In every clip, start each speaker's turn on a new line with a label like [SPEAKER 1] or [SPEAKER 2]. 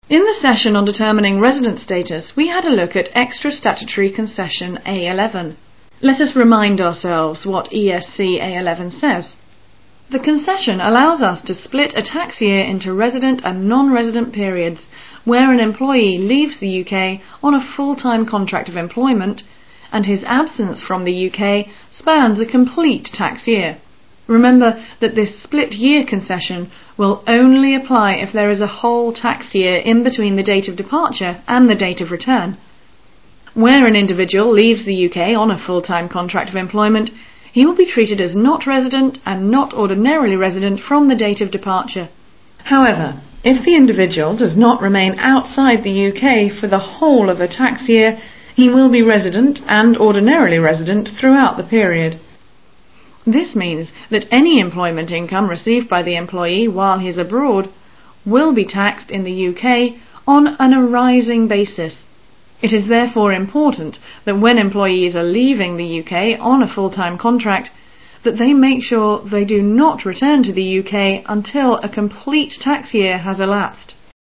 [SPEAKER 1] In the session on determining resident status, we had a look at Extra Statutory Concession A11. Let us remind ourselves what ESC A11 says. The concession allows us to split a tax year into resident and non-resident periods where an employee leaves the UK on a full-time contract of employment and his absence from the UK spans a complete tax year. Remember that this split year concession will only apply if there is a whole tax year in between the date of departure and the date of return. Where an individual leaves the UK on a full-time contract of employment, he will be treated as not resident and not ordinarily resident from the date of departure. However, if the individual does not remain outside the UK for the whole of a tax year, he will be resident and ordinarily resident throughout the period. This means that any employment income received by the employee while he is abroad will be taxed in the UK on an arising basis. It is therefore important that when employees are leaving the UK on a full-time contract, that they make sure they do not return to the UK until a complete tax year has elapsed.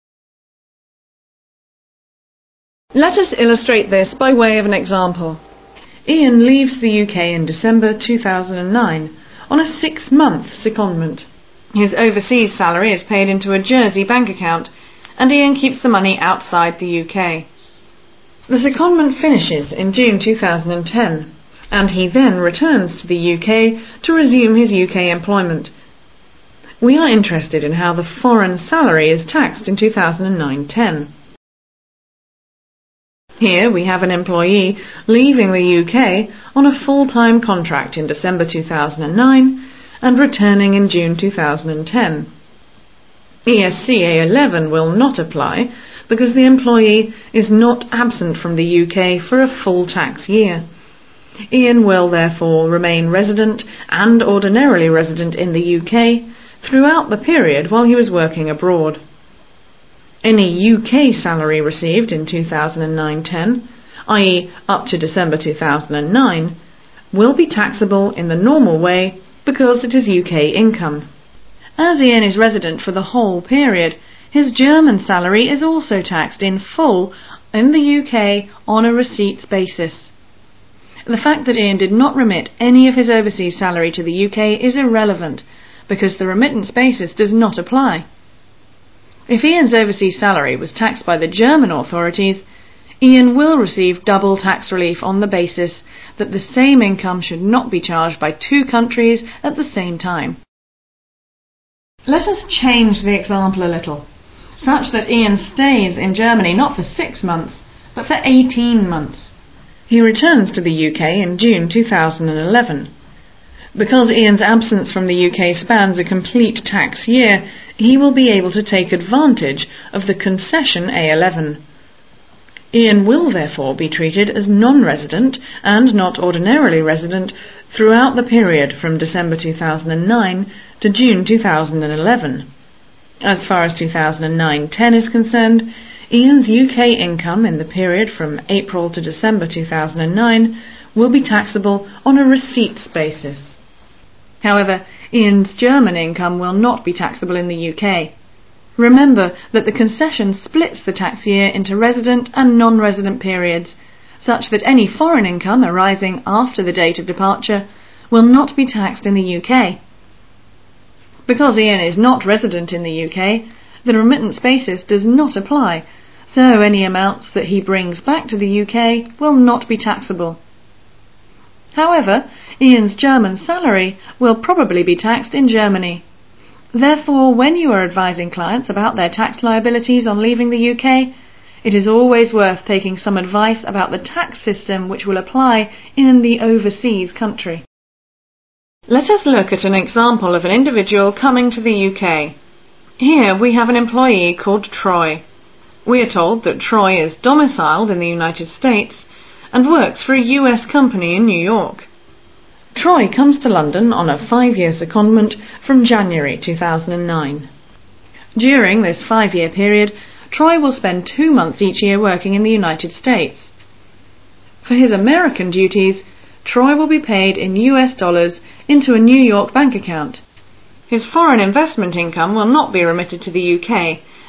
[SPEAKER 1] Let us illustrate this by way of an example. Ian leaves the UK in December 2009 on a 6-month secondment. His overseas salary is paid into a Jersey bank account, and Ian keeps the money outside the UK. The secondment finishes in June 2010, and he then returns to the UK to resume his UK employment. We are interested in how the foreign salary is taxed in 2009-10. Here we have an employee leaving the UK on a full-time contract in December 2009 and returning in June 2010. ESC A11 will not apply because the employee is not absent from the UK for a full tax year. Ian will therefore remain resident and ordinarily resident in the UK throughout the period while he was working abroad. Any UK salary received in 2009-10, i.e. up to December 2009, will be taxable in the normal way because it is UK income. As Ian is resident for the whole period, his German salary is also taxed in full in the UK on a receipts basis. The fact that Ian did not remit any of his overseas salary to the UK is irrelevant because the remittance basis does not apply. If Ian's overseas salary was taxed by the German authorities, Ian will receive double tax relief on the basis that the same income should not be charged by two countries at the same time. Let us change the example a little, such that Ian stays in Germany not for 6 months, but for 18 months. He returns to the UK in June 2011. Because Ian's absence from the UK spans a complete tax year, he will be able to take advantage of the concession A11. Ian will therefore be treated as non-resident and not ordinarily resident throughout the period from December 2009 to June 2011. As far as 2009-10 is concerned, Ian's UK income in the period from April to December 2009 will be taxable on a receipts basis. However, Ian's German income will not be taxable in the UK. Remember that the concession splits the tax year into resident and non-resident periods, such that any foreign income arising after the date of departure will not be taxed in the UK. Because Ian is not resident in the UK, the remittance basis does not apply, so any amounts that he brings back to the UK will not be taxable. However, Ian's German salary will probably be taxed in Germany. Therefore, when you are advising clients about their tax liabilities on leaving the UK, it is always worth taking some advice about the tax system which will apply in the overseas country. Let us look at an example of an individual coming to the UK. Here we have an employee called Troy. We are told that Troy is domiciled in the United States and works for a US company in New York. Troy comes to London on a 5-year secondment from January 2009. During this 5-year period, Troy will spend 2 months each year working in the United States. For his American duties, Troy will be paid in US dollars into a New York bank account. His foreign investment income will not be remitted to the UK,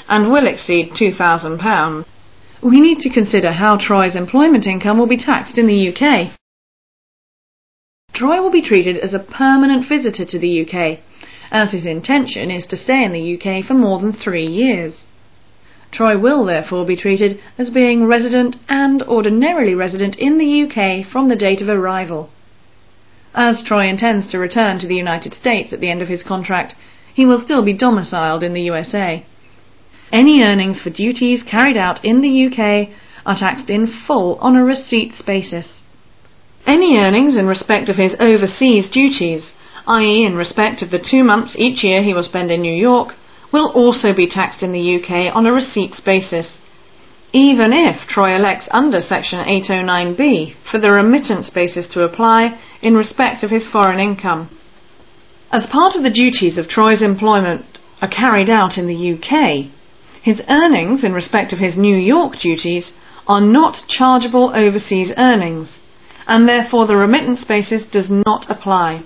[SPEAKER 1] and will exceed £2,000. We need to consider how Troy's employment income will be taxed in the UK. Troy will be treated as a permanent visitor to the UK, as his intention is to stay in the UK for more than 3 years. Troy will therefore be treated as being resident and ordinarily resident in the UK from the date of arrival. As Troy intends to return to the United States at the end of his contract, he will still be domiciled in the USA. Any earnings for duties carried out in the UK are taxed in full on a receipts basis. Any earnings in respect of his overseas duties, i.e. in respect of the 2 months each year he will spend in New York, will also be taxed in the UK on a receipts basis, even if Troy elects under Section 809B for the remittance basis to apply in respect of his foreign income. As part of the duties of Troy's employment are carried out in the UK, his earnings in respect of his New York duties are not chargeable overseas earnings, and therefore the remittance basis does not apply.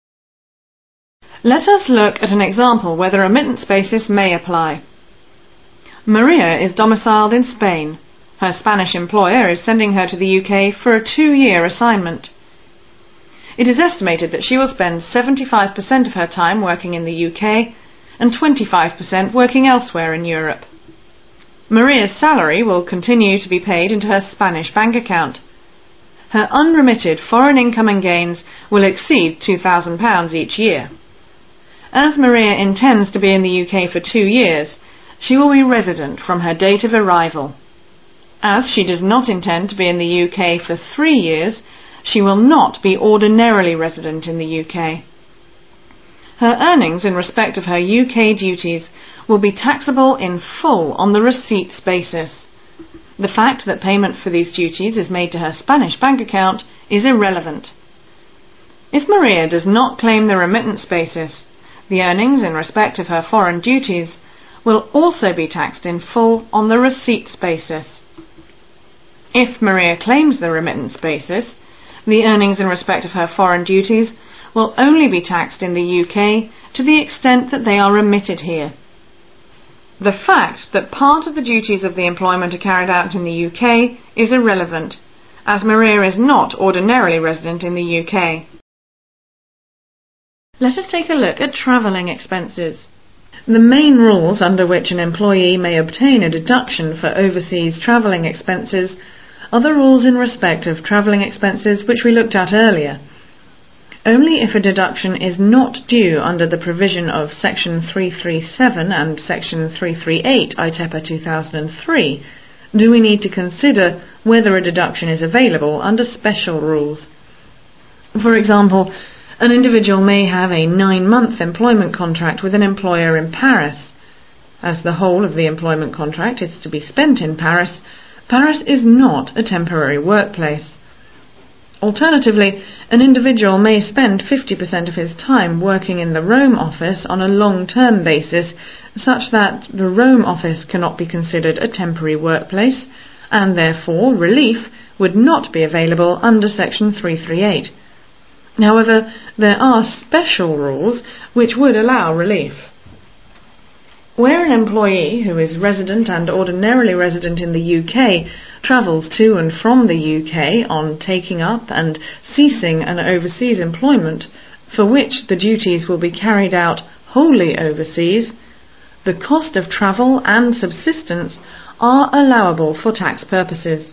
[SPEAKER 1] Let us look at an example where the remittance basis may apply. Maria is domiciled in Spain. Her Spanish employer is sending her to the UK for a 2-year assignment. It is estimated that she will spend 75% of her time working in the UK and 25% working elsewhere in Europe. Maria's salary will continue to be paid into her Spanish bank account. Her unremitted foreign income and gains will exceed £2,000 each year. As Maria intends to be in the UK for 2 years, she will be resident from her date of arrival. As she does not intend to be in the UK for 3 years, she will not be ordinarily resident in the UK. Her earnings in respect of her UK duties will be taxable in full on the receipts basis. The fact that payment for these duties is made to her Spanish bank account is irrelevant. If Maria does not claim the remittance basis, the earnings in respect of her foreign duties will also be taxed in full on the receipts basis. If Maria claims the remittance basis, the earnings in respect of her foreign duties will only be taxed in the UK to the extent that they are remitted here. The fact that part of the duties of the employment are carried out in the UK is irrelevant, as Maria is not ordinarily resident in the UK. Let us take a look at travelling expenses. The main rules under which an employee may obtain a deduction for overseas travelling expenses are the rules in respect of travelling expenses which we looked at earlier. Only if a deduction is not due under the provision of Section 337 and Section 338 ITEPA 2003 do we need to consider whether a deduction is available under special rules. For example, an individual may have a 9-month employment contract with an employer in Paris. As the whole of the employment contract is to be spent in Paris, Paris is not a temporary workplace. Alternatively, an individual may spend 50% of his time working in the Rome office on a long-term basis, such that the Rome office cannot be considered a temporary workplace, and therefore relief would not be available under Section 338. However, there are special rules which would allow relief. Where an employee who is resident and ordinarily resident in the UK travels to and from the UK on taking up and ceasing an overseas employment for which the duties will be carried out wholly overseas, the cost of travel and subsistence are allowable for tax purposes.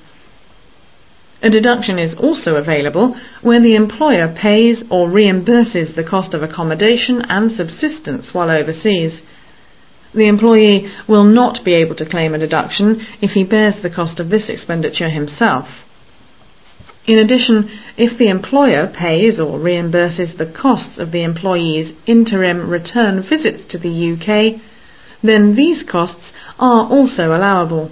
[SPEAKER 1] A deduction is also available where the employer pays or reimburses the cost of accommodation and subsistence while overseas. The employee will not be able to claim a deduction if he bears the cost of this expenditure himself. In addition, if the employer pays or reimburses the costs of the employee's interim return visits to the UK, then these costs are also allowable.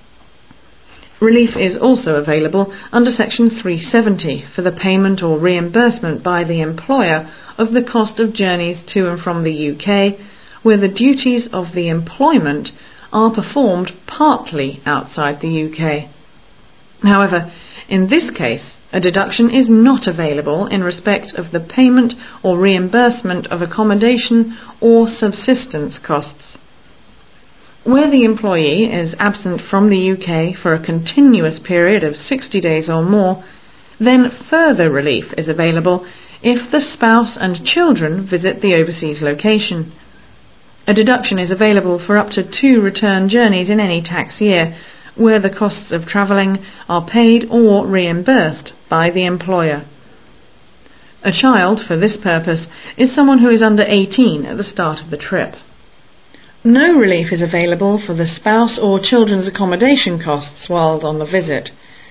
[SPEAKER 1] Relief is also available under Section 370 for the payment or reimbursement by the employer of the cost of journeys to and from the UK, where the duties of the employment are performed partly outside the UK. However, in this case, a deduction is not available in respect of the payment or reimbursement of accommodation or subsistence costs. Where the employee is absent from the UK for a continuous period of 60 days or more, then further relief is available if the spouse and children visit the overseas location. A deduction is available for up to 2 return journeys in any tax year, where the costs of travelling are paid or reimbursed by the employer. A child, for this purpose, is someone who is under 18 at the start of the trip. No relief is available for the spouse or children's accommodation costs while on the visit.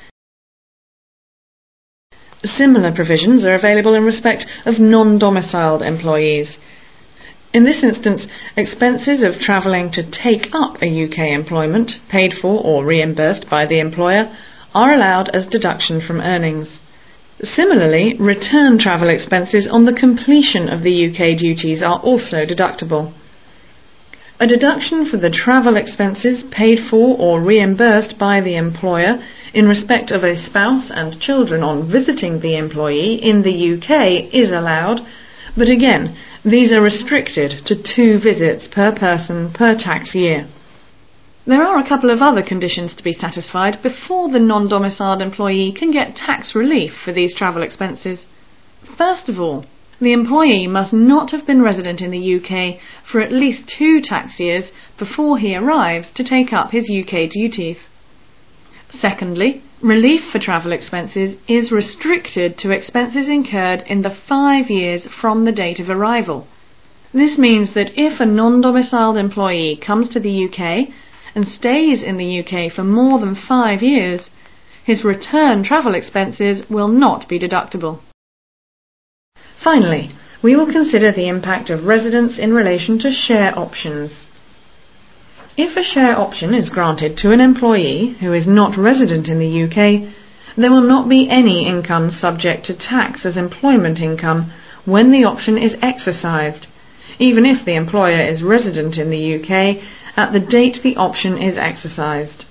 [SPEAKER 1] Similar provisions are available in respect of non-domiciled employees. In this instance, expenses of travelling to take up a UK employment, paid for or reimbursed by the employer, are allowed as deduction from earnings. Similarly, return travel expenses on the completion of the UK duties are also deductible. A deduction for the travel expenses paid for or reimbursed by the employer in respect of a spouse and children on visiting the employee in the UK is allowed, but again, these are restricted to 2 visits per person per tax year. There are a couple of other conditions to be satisfied before the non-domiciled employee can get tax relief for these travel expenses. First of all, the employee must not have been resident in the UK for at least 2 tax years before he arrives to take up his UK duties. Secondly, relief for travel expenses is restricted to expenses incurred in the 5 years from the date of arrival. This means that if a non-domiciled employee comes to the UK and stays in the UK for more than 5 years, his return travel expenses will not be deductible. Finally, we will consider the impact of residence in relation to share options. If a share option is granted to an employee who is not resident in the UK, there will not be any income subject to tax as employment income when the option is exercised, even if the employer is resident in the UK at the date the option is exercised.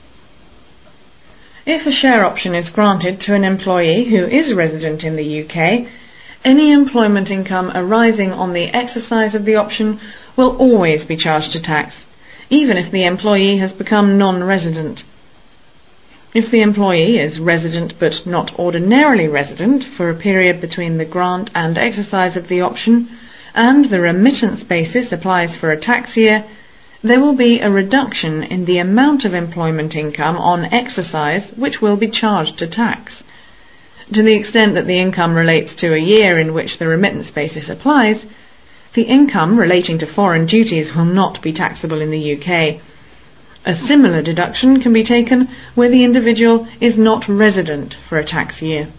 [SPEAKER 1] If a share option is granted to an employee who is resident in the UK, any employment income arising on the exercise of the option will always be charged to tax, even if the employee has become non-resident. If the employee is resident but not ordinarily resident for a period between the grant and exercise of the option, and the remittance basis applies for a tax year, there will be a reduction in the amount of employment income on exercise which will be charged to tax. To the extent that the income relates to a year in which the remittance basis applies, the income relating to foreign duties will not be taxable in the UK. A similar deduction can be taken where the individual is not resident for a tax year.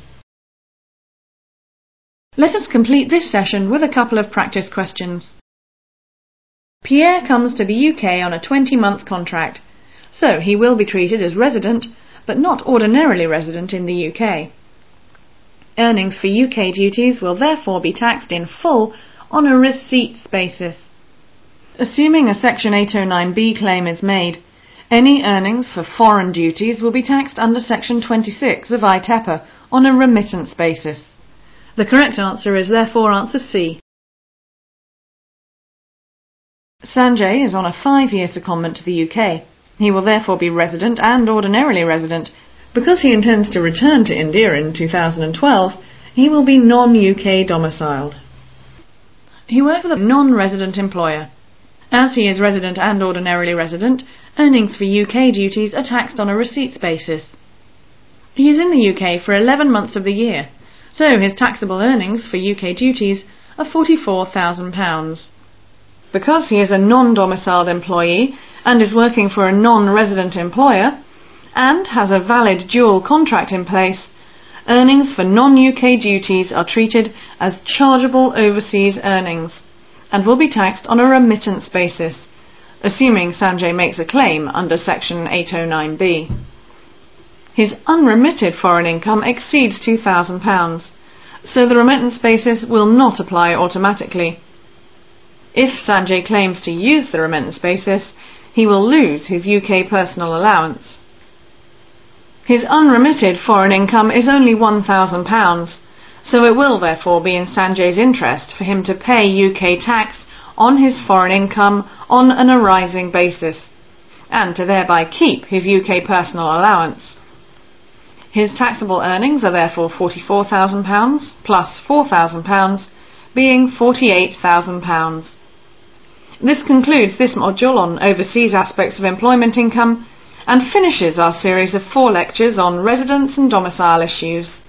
[SPEAKER 1] Let us complete this session with a couple of practice questions. Pierre comes to the UK on a 20-month contract, so he will be treated as resident, but not ordinarily resident in the UK. Earnings for UK duties will therefore be taxed in full on a receipts basis. Assuming a Section 809B claim is made, any earnings for foreign duties will be taxed under Section 26 of ITEPA on a remittance basis. The correct answer is therefore answer C. Sanjay is on a 5-year secondment to the UK. He will therefore be resident and ordinarily resident. Because he intends to return to India in 2012, he will be non-UK domiciled. He works with a non-resident employer. As he is resident and ordinarily resident, earnings for UK duties are taxed on a receipts basis. He is in the UK for 11 months of the year, so his taxable earnings for UK duties are £44,000. Because he is a non-domiciled employee and is working for a non-resident employer, and has a valid dual contract in place, earnings for non-UK duties are treated as chargeable overseas earnings and will be taxed on a remittance basis, assuming Sanjay makes a claim under Section 809B. His unremitted foreign income exceeds £2,000, so the remittance basis will not apply automatically. If Sanjay claims to use the remittance basis, he will lose his UK personal allowance. His unremitted foreign income is only £1,000, so it will therefore be in Sanjay's interest for him to pay UK tax on his foreign income on an arising basis. and to thereby keep his UK personal allowance. His taxable earnings are therefore £44,000 plus £4,000, being £48,000. This concludes this module on overseas aspects of employment income and finishes our series of 4 lectures on residence and domicile issues.